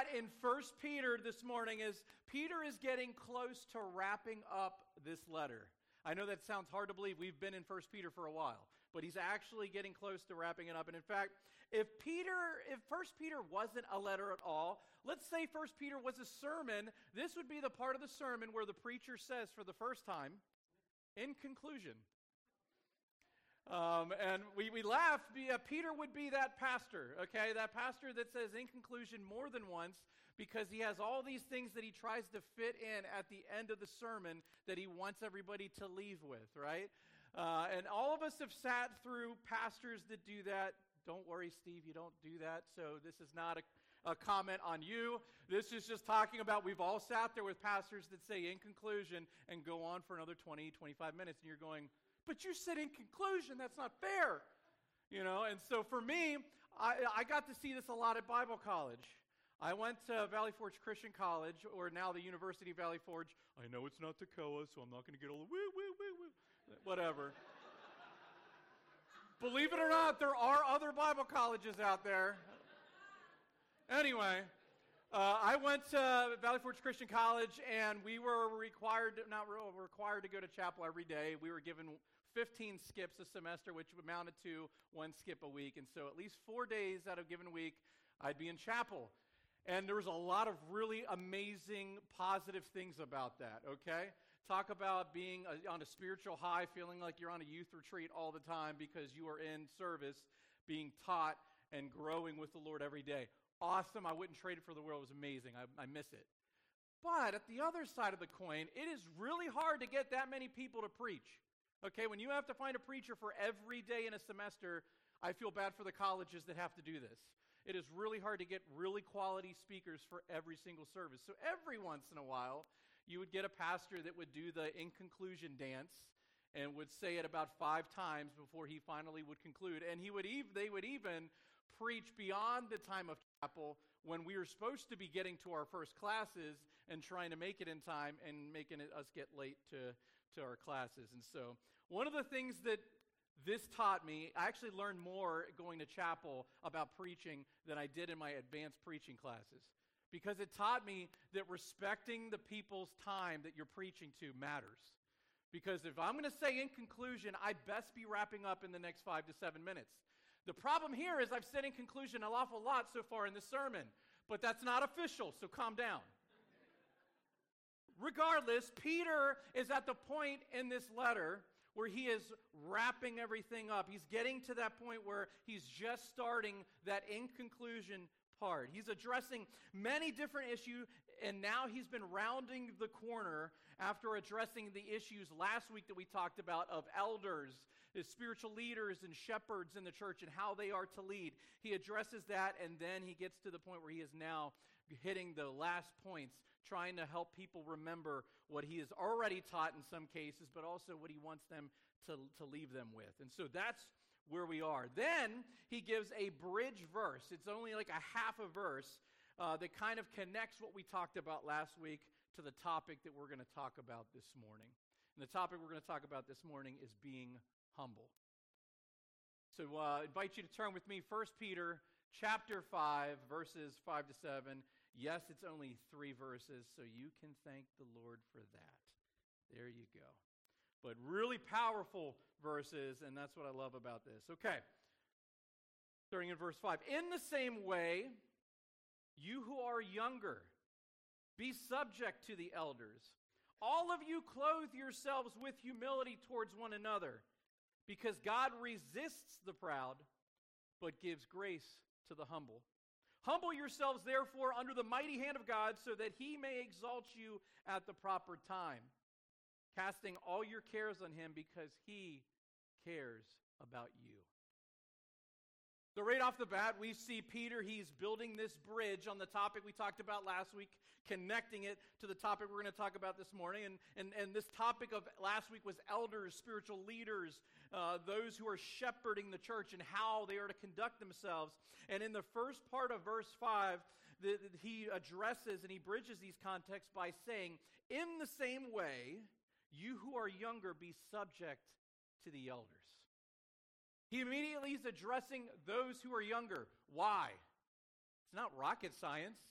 at in 1 Peter this morning is Peter is getting close to wrapping up this letter. I know that sounds hard to believe. We've been in 1 Peter for a while, but he's actually getting close to wrapping it up. And in fact, if 1 Peter wasn't a letter at all, let's say 1 Peter was a sermon, this would be the part of the sermon where the preacher says for the first time, in conclusion. And we laugh. Peter would be that pastor, okay? That pastor that says in conclusion more than once because he has all these things that he tries to fit in at the end of the sermon that he wants everybody to leave with, right? And all of us have sat through pastors that do that. Don't worry, Steve, you don't do that. So this is not a comment on you. This is just talking about we've all sat there with pastors that say in conclusion and go on for another 20, 25 minutes. And you're going, but you said in conclusion, that's not fair. You know, and so for me, I got to see this a lot at Bible college. I went to Valley Forge Christian College, or now the University of Valley Forge. I know it's not Toccoa, so I'm not going to get all the woo. Whatever. Believe it or not, there are other Bible colleges out there. Anyway, I went to Valley Forge Christian College, and we were required to go to chapel every day. We were given 15 skips a semester, which amounted to one skip a week. And so at least 4 days out of a given week, I'd be in chapel. And there was a lot of really amazing, positive things about that, okay? Talk about being on a spiritual high, feeling like you're on a youth retreat all the time because you are in service, being taught and growing with the Lord every day. Awesome. I wouldn't trade it for the world. It was amazing. I miss it. But at the other side of the coin, it is really hard to get that many people to preach. Okay, when you have to find a preacher for every day in a semester, I feel bad for the colleges that have to do this. It is really hard to get really quality speakers for every single service. So every once in a while, you would get a pastor that would do the in conclusion dance and would say it about 5 times before he finally would conclude. And they would even preach beyond the time of chapel when we were supposed to be getting to our first classes and trying to make it in time and making us get late to our classes. And so one of the things that this taught me, I actually learned more going to chapel about preaching than I did in my advanced preaching classes. Because it taught me that respecting the people's time that you're preaching to matters. Because if I'm going to say in conclusion, I best be wrapping up in the next 5 to 7 minutes. The problem here is I've said in conclusion an awful lot so far in the sermon, but that's not official, so calm down. Regardless, Peter is at the point in this letter where he is wrapping everything up. He's getting to that point where he's just starting that in conclusion part. He's addressing many different issues, and now he's been rounding the corner after addressing the issues last week that we talked about of elders, the spiritual leaders and shepherds in the church and how they are to lead. He addresses that, and then he gets to the point where he is now hitting the last points, trying to help people remember what he has already taught in some cases, but also what he wants them to leave them with. And so that's where we are. Then he gives a bridge verse. It's only like a half a verse that kind of connects what we talked about last week to the topic that we're going to talk about this morning. And the topic we're going to talk about this morning is being humble. So I invite you to turn with me, 1 Peter chapter 5, verses 5 to 7. Yes, it's only 3 verses, so you can thank the Lord for that. There you go. But really powerful verses, and that's what I love about this. Okay, starting in verse 5. In the same way, you who are younger, be subject to the elders. All of you clothe yourselves with humility towards one another, because God resists the proud, but gives grace to the humble. Humble yourselves, therefore, under the mighty hand of God, so that he may exalt you at the proper time, casting all your cares on him because he cares about you. So right off the bat, we see Peter, he's building this bridge on the topic we talked about last week, connecting it to the topic we're going to talk about this morning. And this topic of last week was elders, spiritual leaders, those who are shepherding the church and how they are to conduct themselves. And in the first part of verse 5, he addresses and he bridges these contexts by saying, in the same way, you who are younger, be subject to the elders. He immediately is addressing those who are younger. Why? It's not rocket science.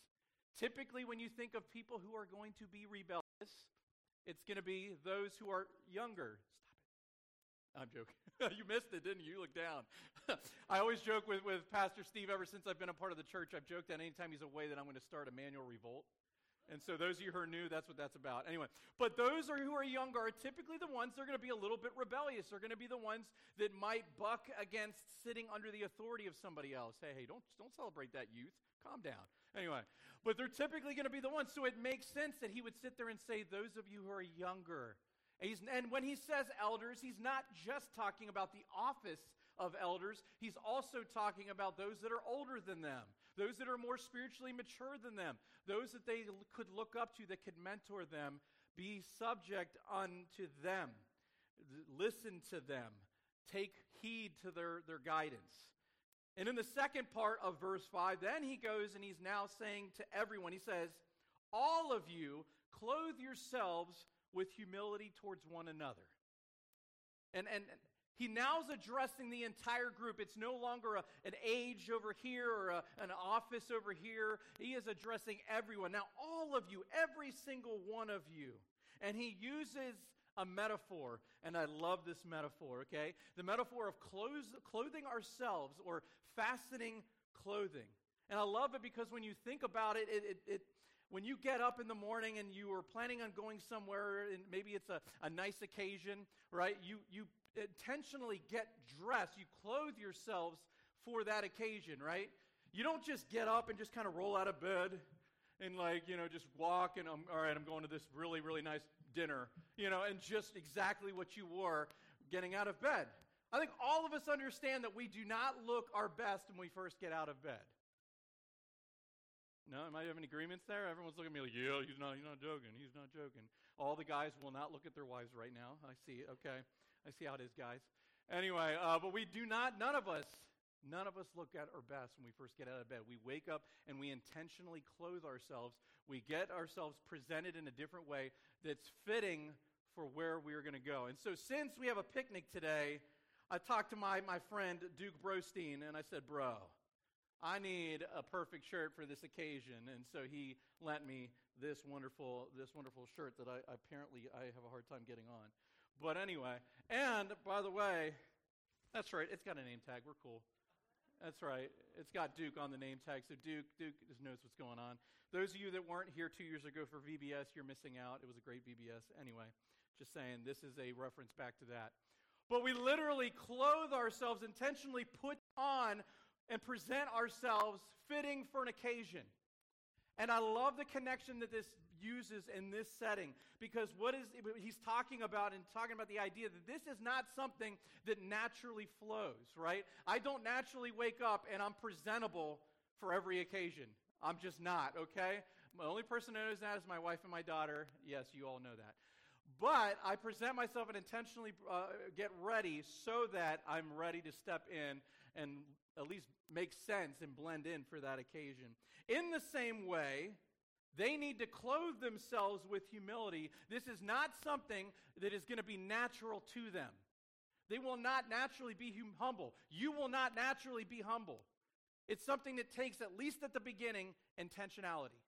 Typically, when you think of people who are going to be rebellious, it's going to be those who are younger. Stop it. I'm joking. You missed it, didn't you? You look down. I always joke with Pastor Steve ever since I've been a part of the church. I've joked that anytime he's away that I'm going to start a manual revolt. And so those of you who are new, that's what that's about. Anyway, but those who are younger are typically the ones that are going to be a little bit rebellious. They're going to be the ones that might buck against sitting under the authority of somebody else. Hey, don't celebrate that, youth. Calm down. Anyway, but they're typically going to be the ones. So it makes sense that he would sit there and say, those of you who are younger. And when he says elders, he's not just talking about the office of elders. He's also talking about those that are older than them, those that are more spiritually mature than them, those that they could look up to, that could mentor them, be subject unto them, listen to them, take heed to their guidance. And in the second part of verse 5, then he goes and he's now saying to everyone, he says, all of you clothe yourselves with humility towards one another. And he now is addressing the entire group. It's no longer an age over here or an office over here. He is addressing everyone. Now, all of you, every single one of you. And he uses a metaphor, and I love this metaphor, okay? The metaphor of clothing ourselves or fastening clothing. And I love it because when you think about it, when you get up in the morning and you are planning on going somewhere, and maybe it's a nice occasion, right? You intentionally get dressed. You clothe yourselves for that occasion, right? You don't just get up and just kind of roll out of bed and just walk and all right, I'm going to this really, really nice dinner, and just exactly what you wore getting out of bed. I think all of us understand that we do not look our best when we first get out of bed. No, am I having agreements there? Everyone's looking at me like, yeah, he's not joking. He's not joking. All the guys will not look at their wives right now. I see. Okay. I see how it is, guys. Anyway, but we do not, none of us look at our best when we first get out of bed. We wake up and we intentionally clothe ourselves. We get ourselves presented in a different way that's fitting for where we're going to go. And so since we have a picnic today, I talked to my friend Duke Brostein, and I said, bro, I need a perfect shirt for this occasion. And so he lent me this wonderful shirt that I have a hard time getting on. But anyway, and by the way, that's right, it's got a name tag. We're cool. That's right. It's got Duke on the name tag. So Duke just knows what's going on. Those of you that weren't here 2 years ago for VBS, you're missing out. It was a great VBS. Anyway, just saying, this is a reference back to that. But we literally clothe ourselves, intentionally put on and present ourselves fitting for an occasion. And I love the connection that this uses in this setting, because he's talking about the idea that this is not something that naturally flows, right? I don't naturally wake up and I'm presentable for every occasion. I'm just not, okay? The only person who knows that is my wife and my daughter. Yes, you all know that. But I present myself and intentionally get ready so that I'm ready to step in and at least make sense and blend in for that occasion. In the same way, they need to clothe themselves with humility. This is not something that is going to be natural to them. They will not naturally be humble. You will not naturally be humble. It's something that takes, at least at the beginning, intentionality.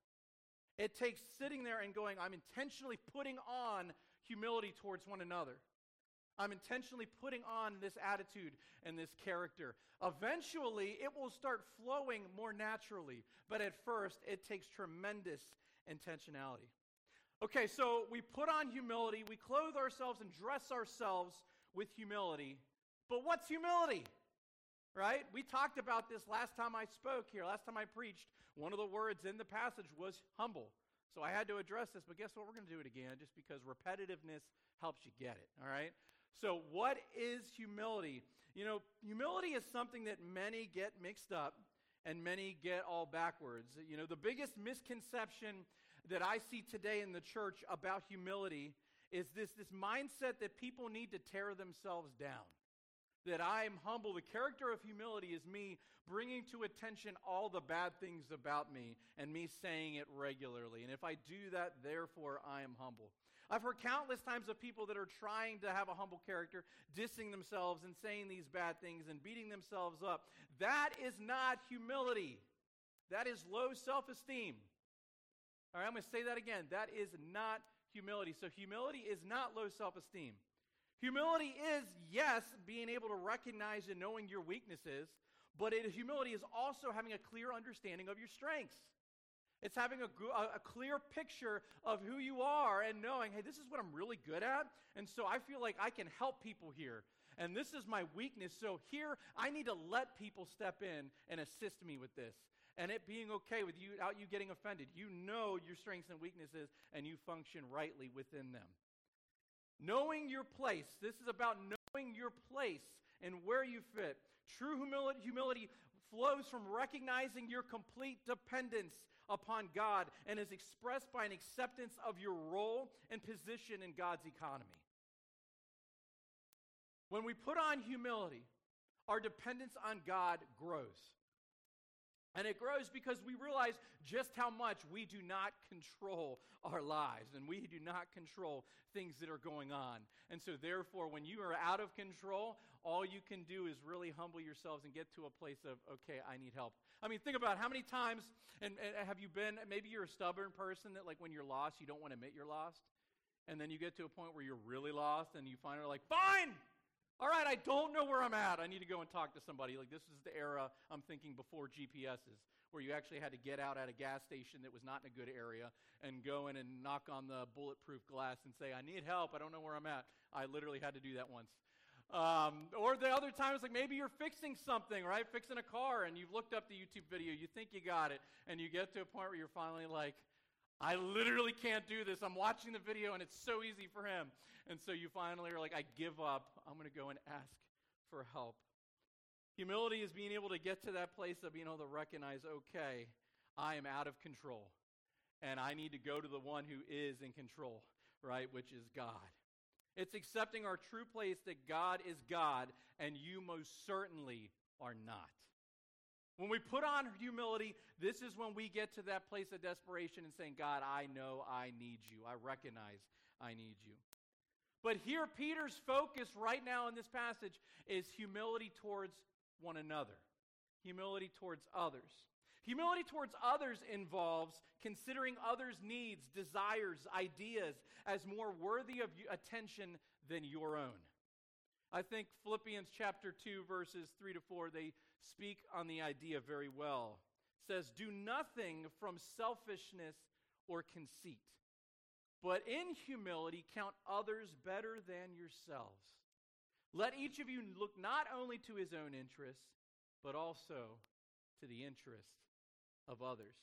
It takes sitting there and going, I'm intentionally putting on humility towards one another. I'm intentionally putting on this attitude and this character. Eventually, it will start flowing more naturally, but at first, it takes tremendous intentionality. Okay, so we put on humility, we clothe ourselves and dress ourselves with humility, but what's humility? Right? We talked about this last time I spoke here, last time I preached. One of the words in the passage was humble. So I had to address this, but guess what? We're going to do it again just because repetitiveness helps you get it, all right? So what is humility? Humility is something that many get mixed up and many get all backwards. The biggest misconception that I see today in the church about humility is this mindset that people need to tear themselves down. That I'm humble. The character of humility is me bringing to attention all the bad things about me and me saying it regularly. And if I do that, therefore I am humble. I've heard countless times of people that are trying to have a humble character, dissing themselves and saying these bad things and beating themselves up. That is not humility. That is low self-esteem. All right, I'm going to say that again. That is not humility. So humility is not low self-esteem. Humility is, yes, being able to recognize and knowing your weaknesses, but humility is also having a clear understanding of your strengths. It's having a clear picture of who you are and knowing, hey, this is what I'm really good at, and so I feel like I can help people here. And this is my weakness, so here I need to let people step in and assist me with this. And it being okay with you, without you getting offended. You know your strengths and weaknesses, and you function rightly within them. Knowing your place. This is about knowing your place and where you fit. True humility flows from recognizing your complete dependence upon God and is expressed by an acceptance of your role and position in God's economy. When we put on humility, our dependence on God grows. And it grows because we realize just how much we do not control our lives and we do not control things that are going on. And so therefore, when you are out of control, all you can do is really humble yourselves and get to a place of, okay, I need help. I mean, think about how many times, and have you been, maybe you're a stubborn person that like when you're lost, you don't want to admit you're lost. And then you get to a point where you're really lost and you finally are like, fine! All right, I don't know where I'm at. I need to go and talk to somebody. Like this is the era, I'm thinking, before GPSs, where you actually had to get out at a gas station that was not in a good area and go in and knock on the bulletproof glass and say, I need help. I don't know where I'm at. I literally had to do that once. Or the other times, like maybe you're fixing something, right? Fixing a car, and you've looked up the YouTube video. You think you got it, and you get to a point where you're finally like, I literally can't do this. I'm watching the video, and it's so easy for him. And so you finally are like, I give up. I'm going to go and ask for help. Humility is being able to get to that place of being able to recognize, okay, I am out of control. And I need to go to the one who is in control, right, which is God. It's accepting our true place that God is God, and you most certainly are not. When we put on humility, this is when we get to that place of desperation and saying, God, I know I need you. I recognize I need you. But here, Peter's focus right now in this passage is humility towards one another. Humility towards others. Humility towards others involves considering others' needs, desires, ideas as more worthy of attention than your own. I think Philippians chapter 2, verses 3 to 4, they speak on the idea very well. It says, do nothing from selfishness or conceit, but in humility count others better than yourselves. Let each of you look not only to his own interests, but also to the interest of others.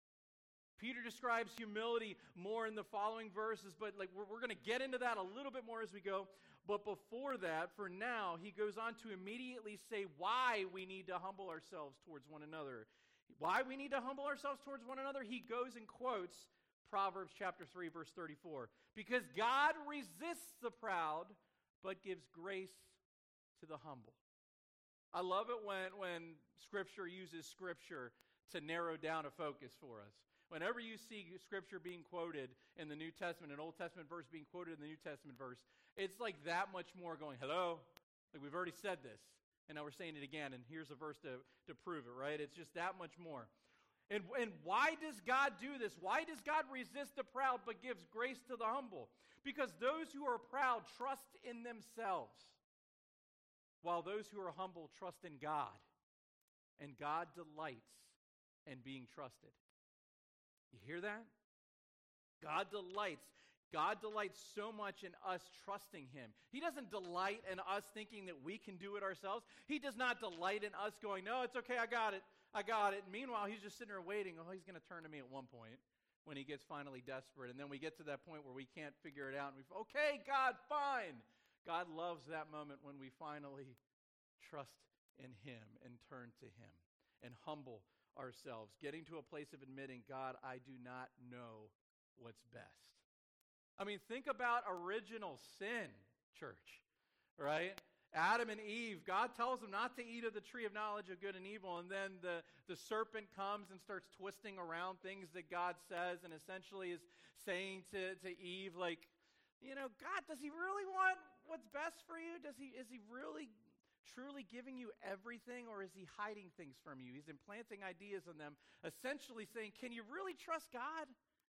Peter describes humility more in the following verses, but we're going to get into that a little bit more as we go. But before that, for now, he goes on to immediately say why we need to humble ourselves towards one another. Why we need to humble ourselves towards one another, he goes and quotes Proverbs chapter 3, verse 34. Because God resists the proud, but gives grace to the humble. I love it when Scripture uses Scripture to narrow down a focus for us. Whenever you see Scripture being quoted in the New Testament, an Old Testament verse being quoted in the New Testament verse, it's like that much more going, hello? Like we've already said this, and now we're saying it again, and here's a verse to prove it, right? It's just that much more. And why does God do this? Why does God resist the proud but gives grace to the humble? Because those who are proud trust in themselves, while those who are humble trust in God. And God delights in being trusted. You hear that? God delights. God delights so much in us trusting him. He doesn't delight in us thinking that we can do it ourselves. He does not delight in us going, no, it's okay, I got it. And meanwhile, he's just sitting there waiting. Oh, he's going to turn to me at one point when he gets finally desperate. And then we get to that point where we can't figure it out. And okay, God, fine. God loves that moment when we finally trust in him and turn to him and humble ourselves, getting to a place of admitting, God, I do not know what's best. I mean, think about original sin, church, right? Adam and Eve, God tells them not to eat of the tree of knowledge of good and evil, and then the serpent comes and starts twisting around things that God says and essentially is saying to Eve, like, you know, God, does he really want what's best for you? Is he really truly giving you everything, or is he hiding things from you? He's implanting ideas in them, essentially saying, can you really trust God?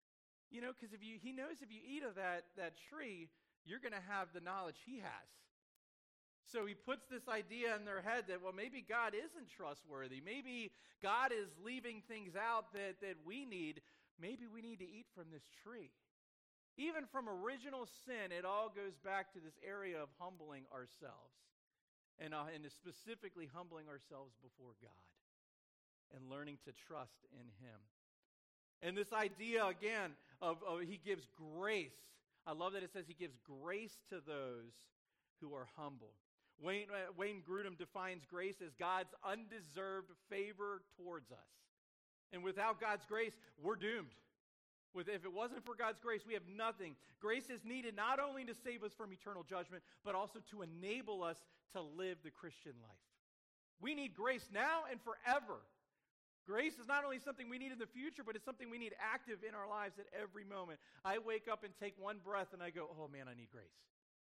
Because he knows if you eat of that tree, you're going to have the knowledge he has. So he puts this idea in their head that, well, maybe God isn't trustworthy. Maybe God is leaving things out that we need. Maybe we need to eat from this tree. Even from original sin, it all goes back to this area of humbling ourselves. And specifically humbling ourselves before God and learning to trust in him. And this idea, again, of he gives grace. I love that it says he gives grace to those who are humble. Wayne Grudem defines grace as God's undeserved favor towards us. And without God's grace, we're doomed. If it wasn't for God's grace, we have nothing. Grace is needed not only to save us from eternal judgment, but also to enable us to live the Christian life. We need grace now and forever. Grace is not only something we need in the future, but it's something we need active in our lives at every moment. I wake up and take one breath and I go, oh man, I need grace.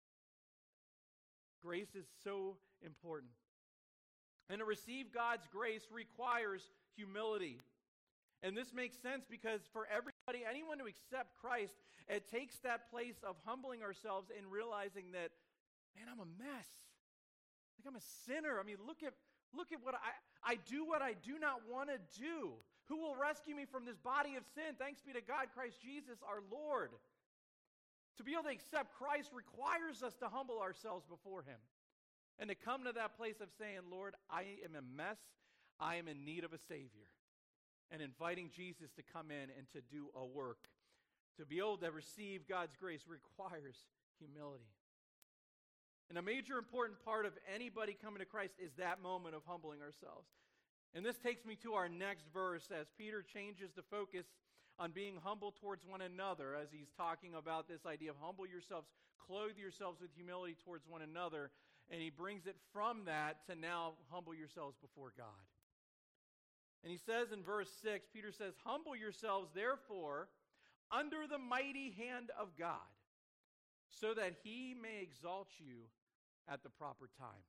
Grace is so important. And to receive God's grace requires humility. And this makes sense because for everybody, anyone to accept Christ, it takes that place of humbling ourselves and realizing that, man, I'm a mess. Like I'm a sinner. I mean, look at what I do what I do not want to do. Who will rescue me from this body of sin? Thanks be to God, Christ Jesus, our Lord. To be able to accept Christ requires us to humble ourselves before him. And to come to that place of saying, Lord, I am a mess. I am in need of a Savior. And inviting Jesus to come in and to do a work. To be able to receive God's grace requires humility. And a major important part of anybody coming to Christ is that moment of humbling ourselves. And this takes me to our next verse as Peter changes the focus on being humble towards one another as he's talking about this idea of humble yourselves, clothe yourselves with humility towards one another. And he brings it from that to now humble yourselves before God. And he says in verse 6, Peter says, humble yourselves, therefore, under the mighty hand of God, so that he may exalt you at the proper time.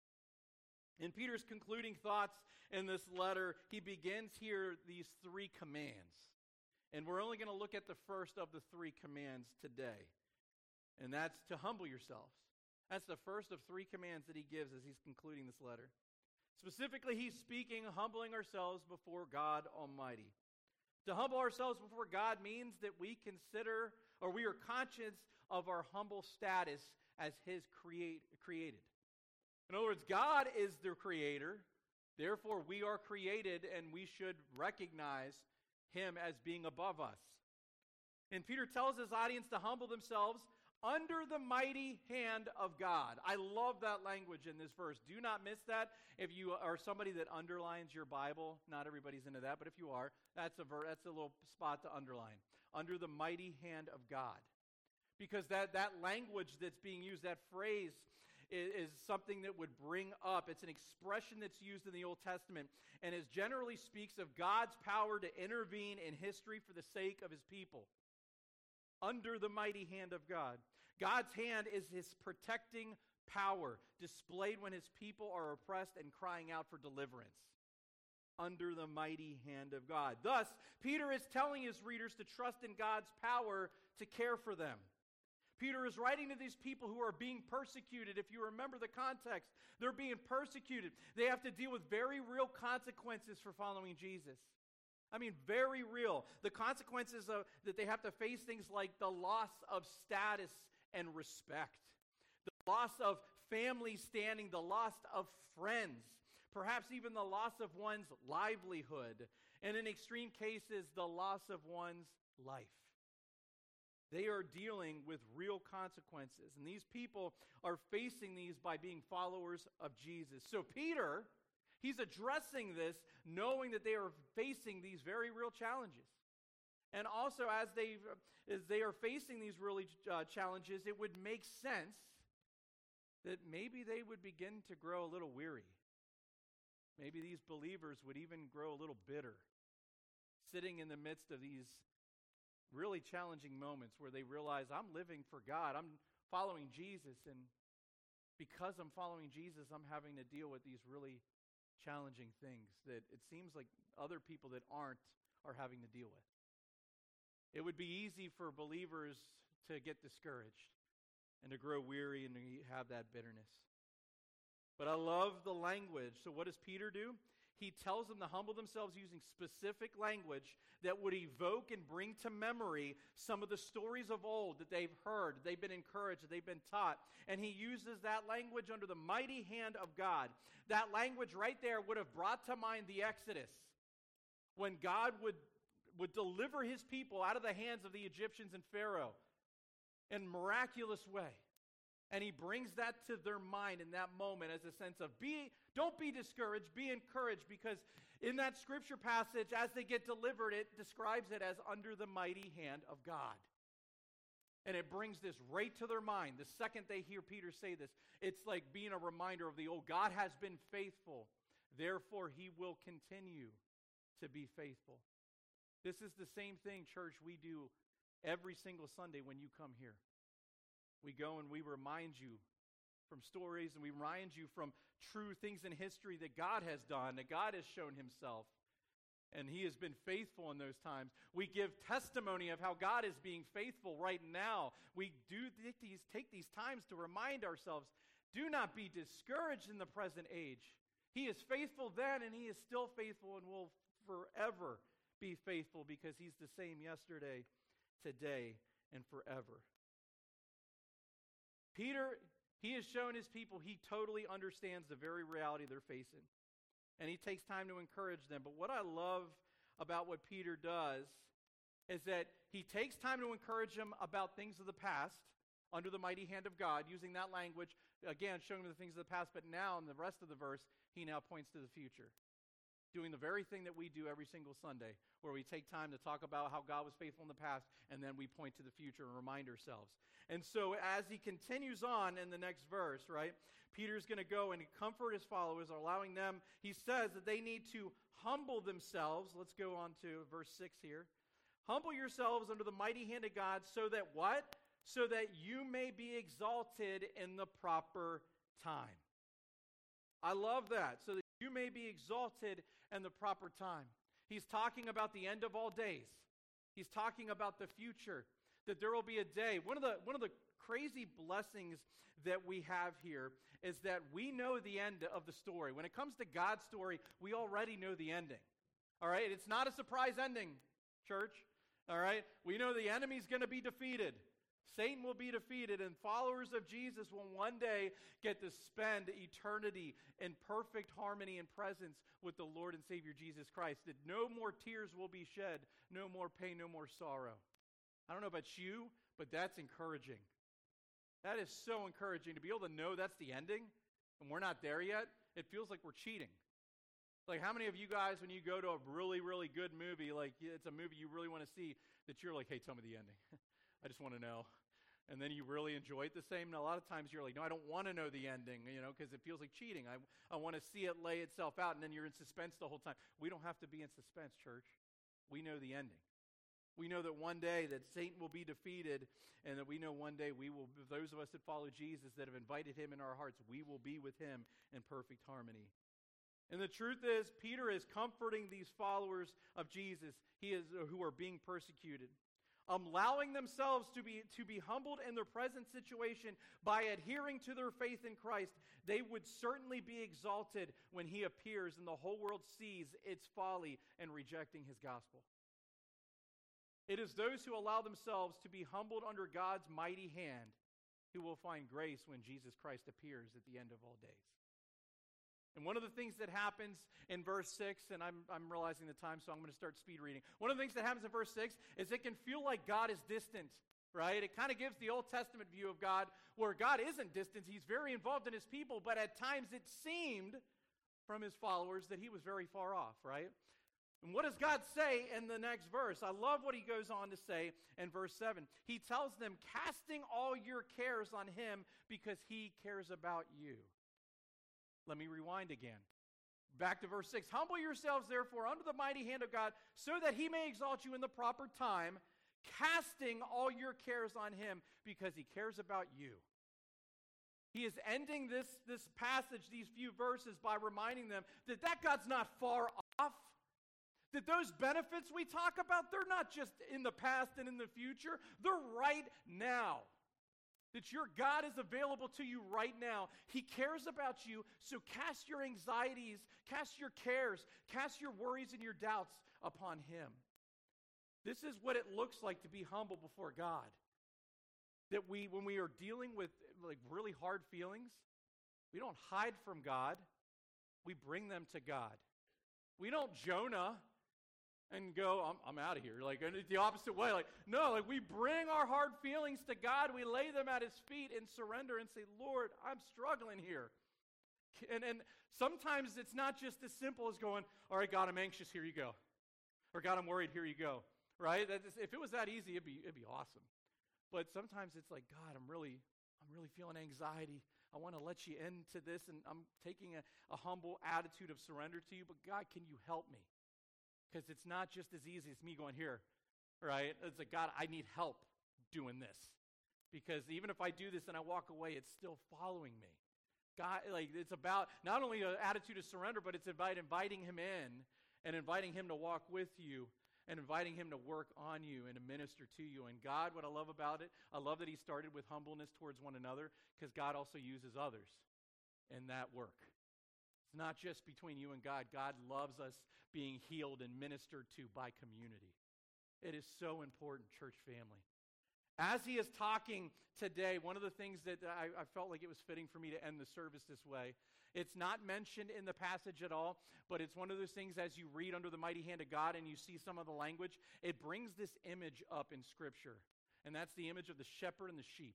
In Peter's concluding thoughts in this letter, he begins here these three commands. And we're only going to look at the first of the three commands today. And that's to humble yourselves. That's the first of three commands that he gives as he's concluding this letter. Specifically, he's speaking, humbling ourselves before God Almighty. To humble ourselves before God means that we consider, or we are conscious of our humble status as his created. In other words, God is the creator. Therefore, we are created, and we should recognize him as being above us. And Peter tells his audience to humble themselves under the mighty hand of God. I love that language in this verse. Do not miss that. If you are somebody that underlines your Bible, not everybody's into that, but if you are, that's a little spot to underline. Under the mighty hand of God. Because that language that's being used, that phrase, is something that would bring up. It's an expression that's used in the Old Testament, and it generally speaks of God's power to intervene in history for the sake of his people. Under the mighty hand of God. God's hand is his protecting power, displayed when his people are oppressed and crying out for deliverance. Under the mighty hand of God. Thus, Peter is telling his readers to trust in God's power to care for them. Peter is writing to these people who are being persecuted. If you remember the context, they're being persecuted. They have to deal with very real consequences for following Jesus. I mean, very real. The consequences that they have to face things like the loss of status and respect, the loss of family standing, the loss of friends, perhaps even the loss of one's livelihood, and in extreme cases, the loss of one's life. They are dealing with real consequences, and these people are facing these by being followers of Jesus. So Peter, he's addressing this knowing that they are facing these very real challenges. And also as they are facing these really challenges, it would make sense that maybe they would begin to grow a little weary. Maybe these believers would even grow a little bitter, sitting in the midst of these really challenging moments where they realize, I'm living for God, I'm following Jesus, and because I'm following Jesus, I'm having to deal with these really challenging things that it seems like other people that aren't are having to deal with. it would be easy for believers to get discouraged and to grow weary and to have that bitterness. But I love the language. So what does Peter do? He tells them to humble themselves using specific language that would evoke and bring to memory some of the stories of old that they've heard, they've been encouraged, that they've been taught. And he uses that language under the mighty hand of God. That language right there would have brought to mind the Exodus, when God would deliver his people out of the hands of the Egyptians and Pharaoh in a miraculous way. And he brings that to their mind in that moment as a sense of, don't be discouraged, be encouraged, because in that scripture passage, as they get delivered, it describes it as under the mighty hand of God. And it brings this right to their mind. The second they hear Peter say this, it's like being a reminder of God has been faithful, therefore he will continue to be faithful. This is the same thing, church, we do every single Sunday when you come here. We go and we remind you from stories, and we remind you from true things in history that God has done, that God has shown himself, and he has been faithful in those times. We give testimony of how God is being faithful right now. We do take these times to remind ourselves, do not be discouraged in the present age. He is faithful then, and he is still faithful and will forever be faithful, because he's the same yesterday, today, and forever. Peter, he has shown his people he totally understands the very reality they're facing. And he takes time to encourage them. But what I love about what Peter does is that he takes time to encourage them about things of the past under the mighty hand of God, using that language, again, showing them the things of the past. But now, in the rest of the verse, he now points to the future, doing the very thing that we do every single Sunday, where we take time to talk about how God was faithful in the past, and then we point to the future and remind ourselves. And so as he continues on in the next verse, right, Peter's going to go and comfort his followers, allowing them, he says that they need to humble themselves. Let's go on to verse 6 here. Humble yourselves under the mighty hand of God, so that what? So that you may be exalted in the proper time. I love that. So that you may be exalted in the proper time. He's talking about the end of all days. He's talking about the future, that there will be a day. One of the crazy blessings that we have here is that we know the end of the story. When it comes to God's story, we already know the ending. All right? It's not a surprise ending, church. All right? We know the enemy's going to be defeated. Satan will be defeated, and followers of Jesus will one day get to spend eternity in perfect harmony and presence with the Lord and Savior Jesus Christ. That no more tears will be shed, no more pain, no more sorrow. I don't know about you, but that's encouraging. That is so encouraging to be able to know that's the ending, and we're not there yet. It feels like we're cheating. Like, how many of you guys, when you go to a really, really good movie, like it's a movie you really want to see, that you're like, hey, tell me the ending. I just want to know. And then you really enjoy it the same. And a lot of times you're like, no, I don't want to know the ending, because it feels like cheating. I want to see it lay itself out, and then you're in suspense the whole time. We don't have to be in suspense, church. We know the ending. We know that one day that Satan will be defeated, and that we know one day we will, those of us that follow Jesus, that have invited him in our hearts, we will be with him in perfect harmony. And the truth is, Peter is comforting these followers of Jesus who are being persecuted, allowing themselves to be humbled in their present situation by adhering to their faith in Christ. They would certainly be exalted when he appears and the whole world sees its folly in rejecting his gospel. It is those who allow themselves to be humbled under God's mighty hand who will find grace when Jesus Christ appears at the end of all days. And one of the things that happens in verse 6, and I'm realizing the time, so I'm going to start speed reading. One of the things that happens in verse 6 is it can feel like God is distant, right? It kind of gives the Old Testament view of God, where God isn't distant. He's very involved in his people, but at times it seemed from his followers that he was very far off, right? And what does God say in the next verse? I love what he goes on to say in verse 7. He tells them, casting all your cares on him because he cares about you. Let me rewind again. Back to verse 6. Humble yourselves, therefore, under the mighty hand of God, so that he may exalt you in the proper time, casting all your cares on him, because he cares about you. He is ending this passage, these few verses, by reminding them that God's not far off, That those benefits we talk about, they're not just in the past and in the future. They're right now. That your God is available to you right now. He cares about you, so cast your anxieties, cast your cares, cast your worries and your doubts upon Him. This is what it looks like to be humble before God. That when we are dealing with like really hard feelings, we don't hide from God. We bring them to God. We don't Jonah and go, I'm out of here. Like, and it's the opposite way. Like, no, like we bring our hard feelings to God. We lay them at His feet and surrender and say, Lord, I'm struggling here. And sometimes it's not just as simple as going, all right, God, I'm anxious. Here you go. Or God, I'm worried. Here you go. Right? If it was that easy, it'd be awesome. But sometimes it's like, God, I'm really feeling anxiety. I want to let you into this, and I'm taking a humble attitude of surrender to you. But God, can you help me? Because it's not just as easy as me going here, right? It's like, God, I need help doing this. Because even if I do this and I walk away, it's still following me. God, like, it's about not only an attitude of surrender, but it's about inviting Him in and inviting Him to walk with you and inviting Him to work on you and to minister to you. And God, what I love about it, I love that He started with humbleness towards one another, because God also uses others in that work. It's not just between you and God. God loves us being healed and ministered to by community. It is so important, church family. As he is talking today, one of the things that I felt like it was fitting for me to end the service this way, it's not mentioned in the passage at all, but it's one of those things as you read under the mighty hand of God and you see some of the language, it brings this image up in Scripture. And that's the image of the shepherd and the sheep.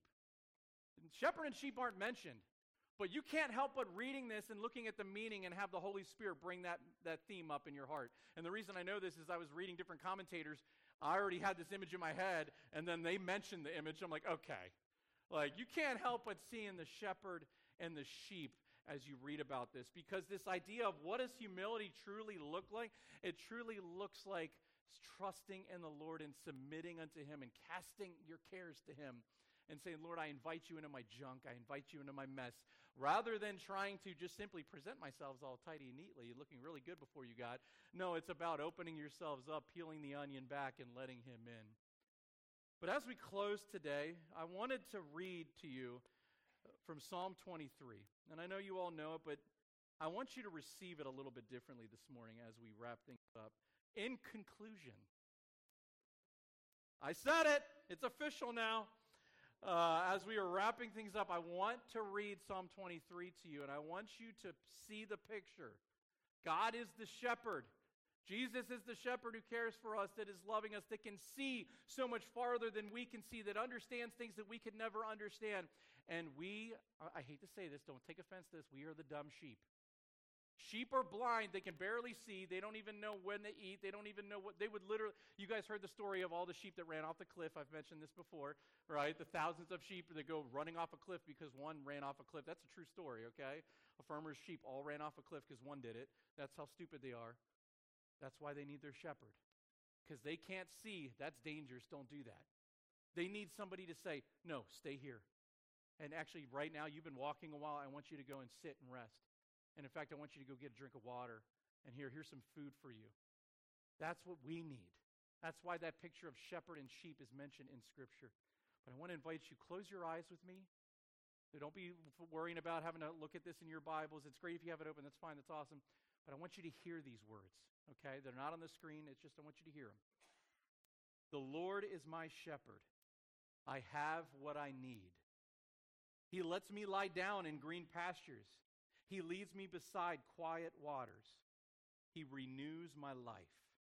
And shepherd and sheep aren't mentioned. But you can't help but reading this and looking at the meaning and have the Holy Spirit bring that theme up in your heart. And the reason I know this is I was reading different commentators. I already had this image in my head, and then they mentioned the image. I'm like, okay. Like, you can't help but seeing the shepherd and the sheep as you read about this. Because this idea of what does humility truly look like? It truly looks like trusting in the Lord and submitting unto Him and casting your cares to Him. And saying, Lord, I invite you into my junk. I invite you into my mess. Rather than trying to just simply present myself all tidy and neatly, looking really good before you, God. No, it's about opening yourselves up, peeling the onion back, and letting Him in. But as we close today, I wanted to read to you from Psalm 23. And I know you all know it, but I want you to receive it a little bit differently this morning as we wrap things up. In conclusion, I said it. It's official now. As we are wrapping things up, I want to read Psalm 23 to you, and I want you to see the picture. God is the shepherd. Jesus is the shepherd who cares for us, that is loving us, that can see so much farther than we can see, that understands things that we could never understand. And I hate to say this, don't take offense to this, we are the dumb sheep. Sheep are blind. They can barely see. They don't even know when they eat. They don't even know what they would literally. You guys heard the story of all the sheep that ran off the cliff. I've mentioned this before, right? The thousands of sheep that go running off a cliff because one ran off a cliff. That's a true story, okay? A farmer's sheep all ran off a cliff because one did it. That's how stupid they are. That's why they need their shepherd. Because they can't see. That's dangerous. Don't do that. They need somebody to say, no, stay here. And actually, right now, you've been walking a while. I want you to go and sit and rest. And in fact, I want you to go get a drink of water. And here's some food for you. That's what we need. That's why that picture of shepherd and sheep is mentioned in Scripture. But I want to invite you, close your eyes with me. So don't be worrying about having to look at this in your Bibles. It's great if you have it open. That's fine. That's awesome. But I want you to hear these words, okay? They're not on the screen. It's just I want you to hear them. The Lord is my shepherd. I have what I need. He lets me lie down in green pastures. He leads me beside quiet waters. He renews my life.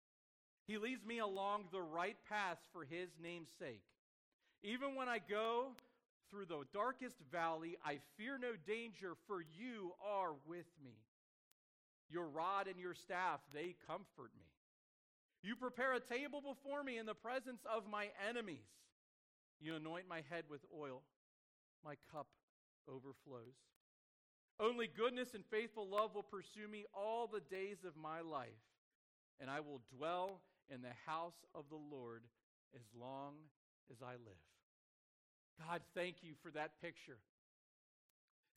He leads me along the right paths for His name's sake. Even when I go through the darkest valley, I fear no danger, for you are with me. Your rod and your staff, they comfort me. You prepare a table before me in the presence of my enemies. You anoint my head with oil. My cup overflows. Only goodness and faithful love will pursue me all the days of my life, and I will dwell in the house of the Lord as long as I live. God, thank you for that picture.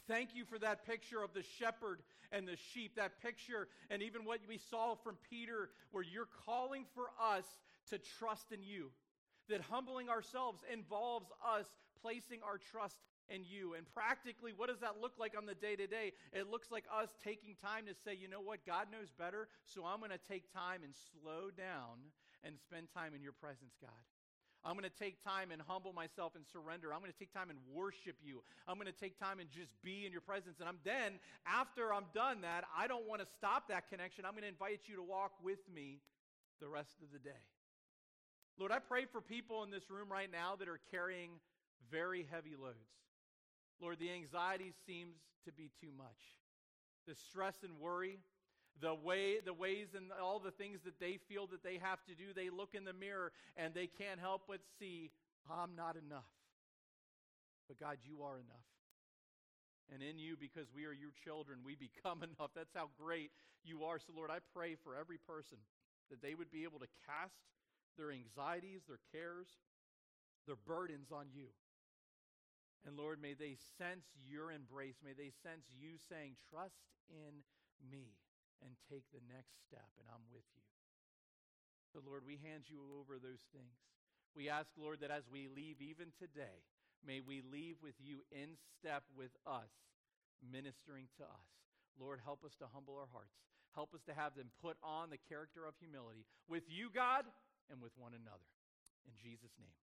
Thank you for that picture of the shepherd and the sheep, that picture, and even what we saw from Peter, where you're calling for us to trust in you. That humbling ourselves involves us placing our trust in you. And practically, what does that look like on the day-to-day? It looks like us taking time to say, you know what, God knows better, so I'm going to take time and slow down and spend time in your presence, God. I'm going to take time and humble myself and surrender. I'm going to take time and worship you. I'm going to take time and just be in your presence. And after I'm done that, I don't want to stop that connection. I'm going to invite you to walk with me the rest of the day. Lord, I pray for people in this room right now that are carrying very heavy loads. Lord, the anxiety seems to be too much. The stress and worry, the ways and all the things that they feel that they have to do, they look in the mirror and they can't help but see, I'm not enough. But God, you are enough. And in you, because we are your children, we become enough. That's how great you are. So Lord, I pray for every person that they would be able to cast their anxieties, their cares, their burdens on you. And Lord, may they sense your embrace. May they sense you saying, trust in me and take the next step, and I'm with you. So Lord, we hand you over those things. We ask, Lord, that as we leave even today, may we leave with you in step with us, ministering to us. Lord, help us to humble our hearts. Help us to have them put on the character of humility with you, God, and with one another. In Jesus' name.